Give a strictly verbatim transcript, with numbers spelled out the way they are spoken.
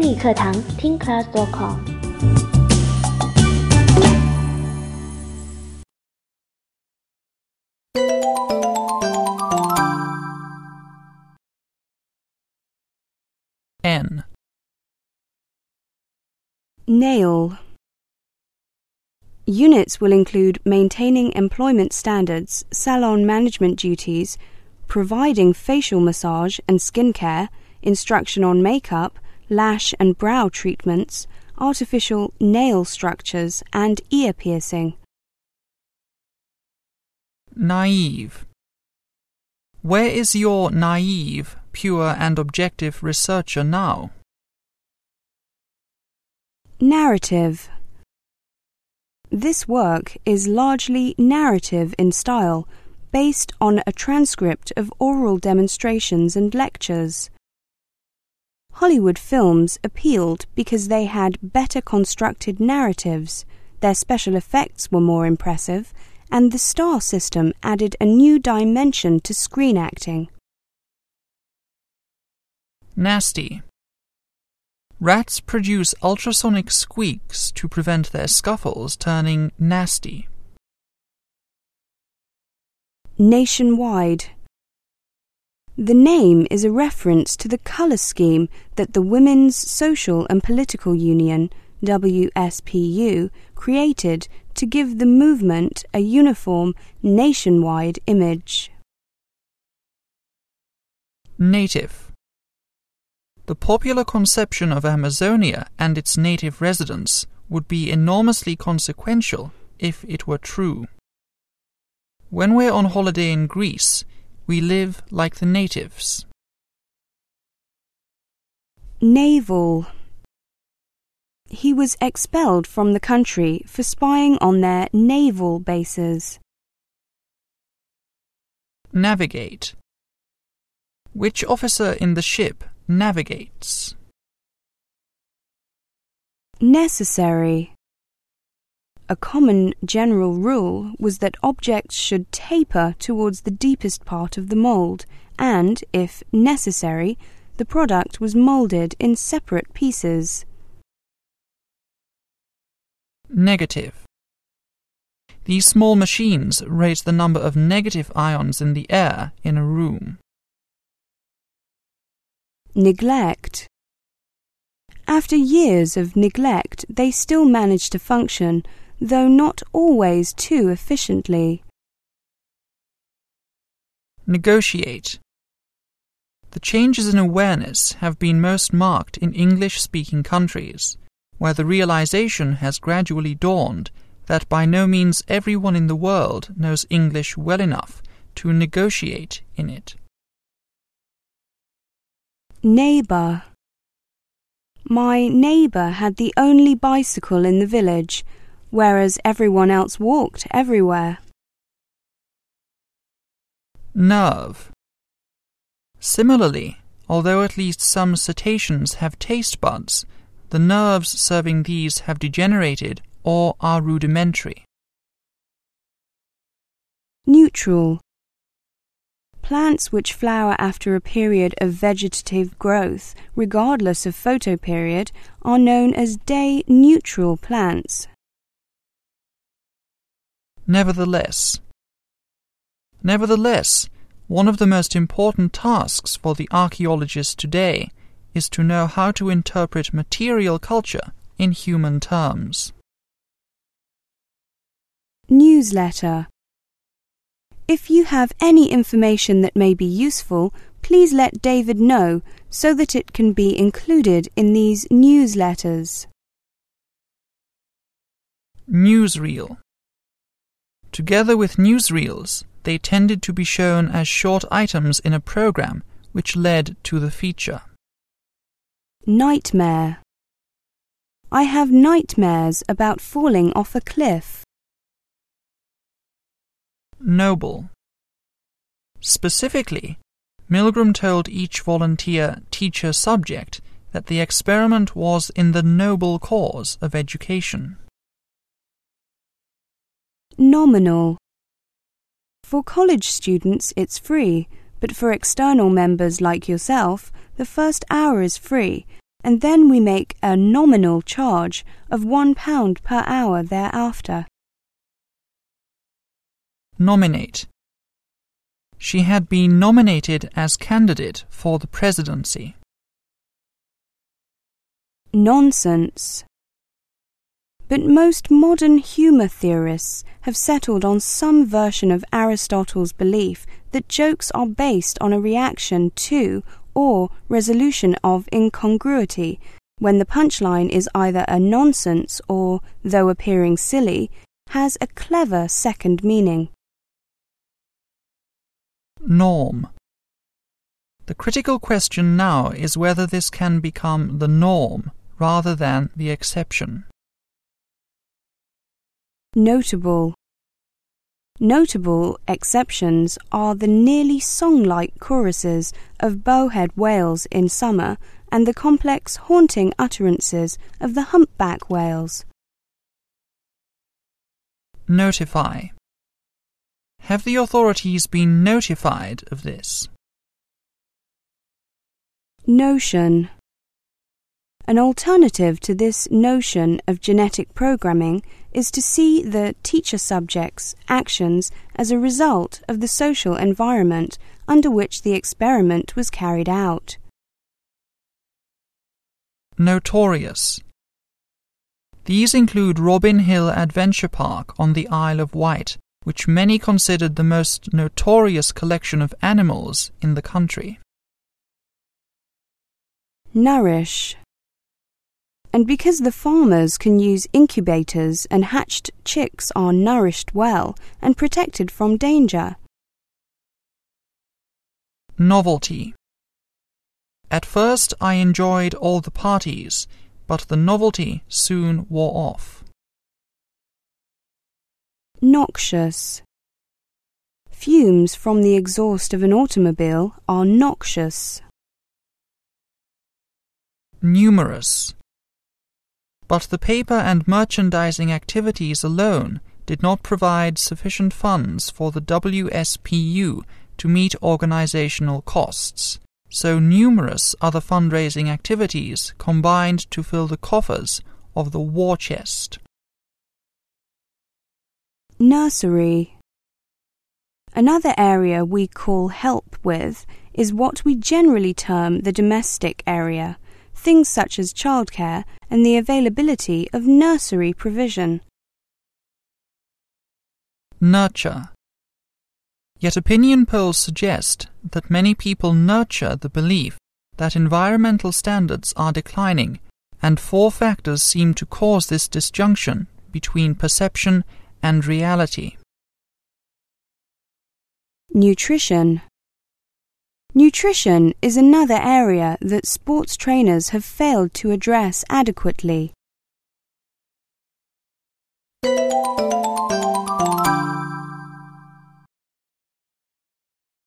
英语课堂听 class dot com。 N. Nail. Units will include maintaining employment standards, salon management duties, providing facial massage and skincare, instruction on makeup, lash and brow treatments, artificial nail structures, and ear piercing. Naive. Where is your naive, pure and objective researcher now? Narrative. This work is largely narrative in style, based on a transcript of oral demonstrations and lectures. Hollywood films appealed because they had better constructed narratives, their special effects were more impressive, and the star system added a new dimension to screen acting. Nasty. Rats produce ultrasonic squeaks to prevent their scuffles turning nasty. Nationwide. The name is a reference to the colour scheme that the Women's Social and Political Union, W S P U, created to give the movement a uniform, nationwide image. Native. The popular conception of Amazonia and its native residents would be enormously consequential if it were true. When we're on holiday in Greece, we live like the natives. Naval. He was expelled from the country for spying on their naval bases. Navigate. Which officer in the ship navigates? Necessary. A common general rule was that objects should taper towards the deepest part of the mould, and, if necessary, the product was moulded in separate pieces. Negative. These small machines raise the number of negative ions in the air in a room. Neglect. After years of neglect, they still manage to function, though not always too efficiently. Negotiate. The changes in awareness have been most marked in English-speaking countries, where the realization has gradually dawned that by no means everyone in the world knows English well enough to negotiate in it. Neighbour. My neighbour had the only bicycle in the village, whereas everyone else walked everywhere. Nerve. Similarly, although at least some cetaceans have taste buds, the nerves serving these have degenerated or are rudimentary. Neutral. Plants which flower after a period of vegetative growth, regardless of photoperiod, are known as day-neutral plants. Nevertheless. Nevertheless, one of the most important tasks for the archaeologist today is to know how to interpret material culture in human terms. Newsletter. If you have any information that may be useful, please let David know so that it can be included in these newsletters. Newsreel. Together with newsreels, they tended to be shown as short items in a program which led to the feature. Nightmare. I have nightmares about falling off a cliff. Noble. Specifically, Milgram told each volunteer teacher subject that the experiment was in the noble cause of education. Nominal. For college students it's free, but for external members like yourself, the first hour is free, and then we make a nominal charge of one pound per hour thereafter. Nominate. She had been nominated as candidate for the presidency. Nonsense. But most modern humour theorists have settled on some version of Aristotle's belief that jokes are based on a reaction to or resolution of incongruity, when the punchline is either a nonsense or, though appearing silly, has a clever second meaning. Norm. The critical question now is whether this can become the norm rather than the exception. Notable. Notable exceptions are the nearly song-like choruses of bowhead whales in summer and the complex haunting utterances of the humpback whales. Notify. Have the authorities been notified of this? Notion. An alternative to this notion of genetic programming is to see the teacher subject's actions as a result of the social environment under which the experiment was carried out. Notorious. These include Robin Hill Adventure Park on the Isle of Wight, which many considered the most notorious collection of animals in the country. Nourish. And because the farmers can use incubators and hatched chicks are nourished well and protected from danger. Novelty. At first I enjoyed all the parties, but the novelty soon wore off. Noxious. Fumes from the exhaust of an automobile are noxious. Numerous. But the paper and merchandising activities alone did not provide sufficient funds for the W S P U to meet organizational costs, so numerous other fundraising activities combined to fill the coffers of the war chest. Nursery. Another area we call help with is what we generally term the domestic area, things such as childcare and the availability of nursery provision. Nurture. Yet opinion polls suggest that many people nurture the belief that environmental standards are declining, and four factors seem to cause this disjunction between perception and reality. Nutrition. Nutrition is another area that sports trainers have failed to address adequately.